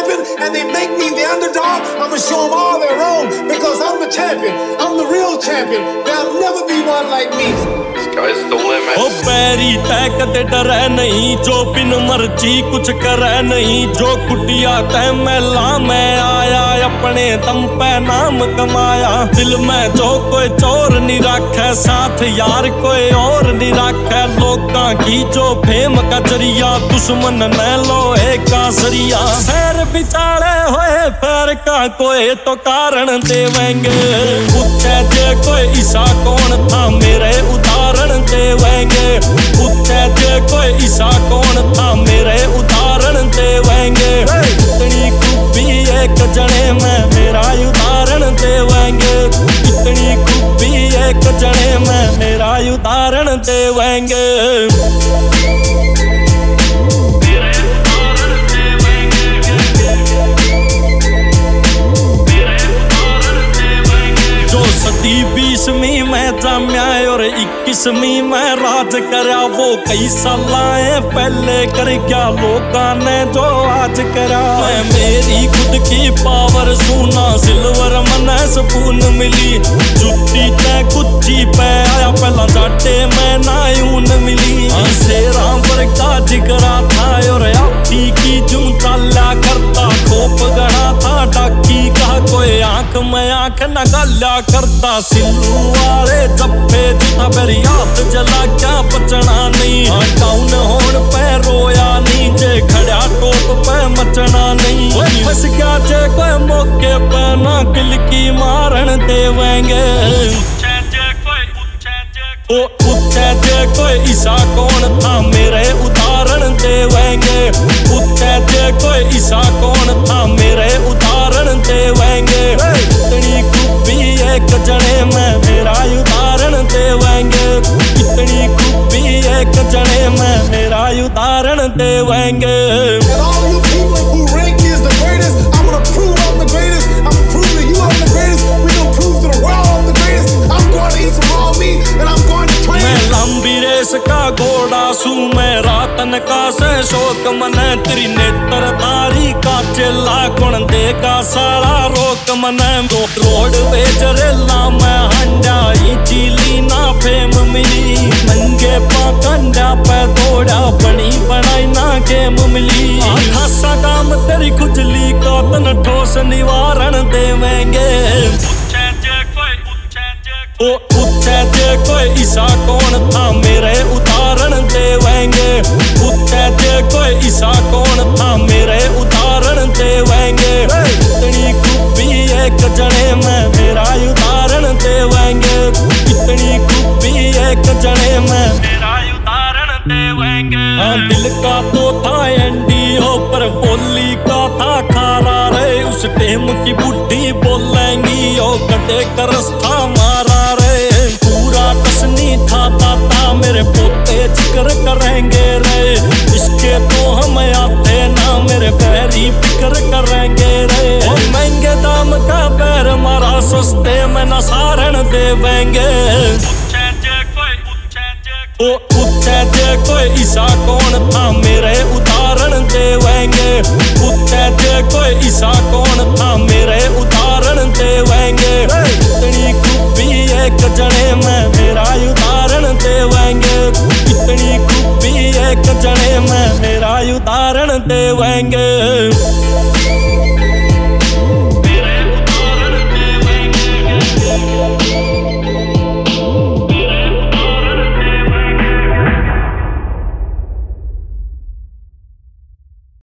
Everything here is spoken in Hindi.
open and they make me the underdog, I'm gonna show them all they're wrong because I'm the champion. I'm the real champion. There'll never be one like me. Sky's the limit. ओ पैरी तय कदे डरै नहीं, जो बिन मर्जी कुछ करे नहीं, जो कुटिया तय मैला मैं आया, अपने दम पे नाम कमाया। दिल में जो कोई चोर नहीं रखे, साथ यार कोई और नहीं रखे, लोकां की जो फेम का जरिया, दुश्मन न लोहे का सरिया। शहर बिचारे होए पैर का कोई तो कारण देवेंगे, पूछे जे कोई ईसा कौन था मेरे उदाहरण देवेंगे, पूछे जे कोई ईसा कौन था मेरे उदाहरण देवेंगे। इतनी खूबी एक जने में मेरा उदाहरण देवेंगे, इतनी खूबी एक जने में मेरा उदाहरण देवेंगे। सदी 20वीं में जाम्या और 21वीं में राज करया, वो कई साल आए पहले कर क्या लोकां ने जो आज करा। मैं मेरी खुद की पावर सुना, सिल्वर मने स्पून मिली, जुत्ती ते कुच्ची पे आया, पहला जाटे में नायून मिली। शेरा वर्गा जिगरा था और आपी की जूं चाल्या करता, खोप गड़ा था डाकी का कोई आंख में आंख न गाल्या करता। सिल्लू वाले जप्पे जिता मेरी याद जला क्या बचना नहीं, डाउन होन पे रोया नहीं, जे खड़ा टोप पे मचना नहीं। फंस गया जे कोई मौके पे ना किल की मारन देवेंगे, पूछे जे कोई ईसा कौन था मेरे उदाहरण देवेंगे, पूछे जे कोई ईसा कौन था मेरे उदाहरण देवेंगे। इतनी खूबी एक जने में मेरा उदाहरण देवेंगे, इतनी खूबी एक जने में मेरा उदाहरण देवेंगे। का घोड़ा सू मैं रातन का से शोक मने, तेरी नेत्र तारी का चेला गुण देगा सारा रोक मने। रोड बेजरेला मैं हंडाई चीली ना फेम मिली, नंगे पाकंडा पे दौड़ा बनी बनाई ना गेम मिली। खासा काम तेरी खुजली का तन ठोस निवारण देवेंगे, पूछे जे कोई ईसा कौन था मेरे उदाहरण देवेंगे, पूछे जे कोई ईसा कौन था मेरे उदाहरण देवेंगे। इतनी खूबी एक जने में मेरा उदाहरण देवेंगे, इतनी खूबी एक जने में मेरा उदाहरण देवेंगे। दिल का तो था एनडीओ पर बोली का था खारा रे, उस टेम की बुढ़ी बोलेंगी ओ कटे करस्था मारा रे। पूरा कसनी था ताता मेरे पोते जिक्र करेंगे रे, इसके तो हम आते ना मेरे पैरी फिक्र करेंगे रे। और महंगे दाम का पैर मारा सस्ते में न सारण देवेंगे, पूछे जे कोई ईसा कौन था मेरे उदाहरण देवेंगे, पूछे जे कोई ईसा कौन था मेरे उदाहरण देवेंगे। इतनी खूबी एक जने में मेरा उदाहरण देवेंगे, इतनी खूबी एक जने में मेरा उदाहरण देवेंगे।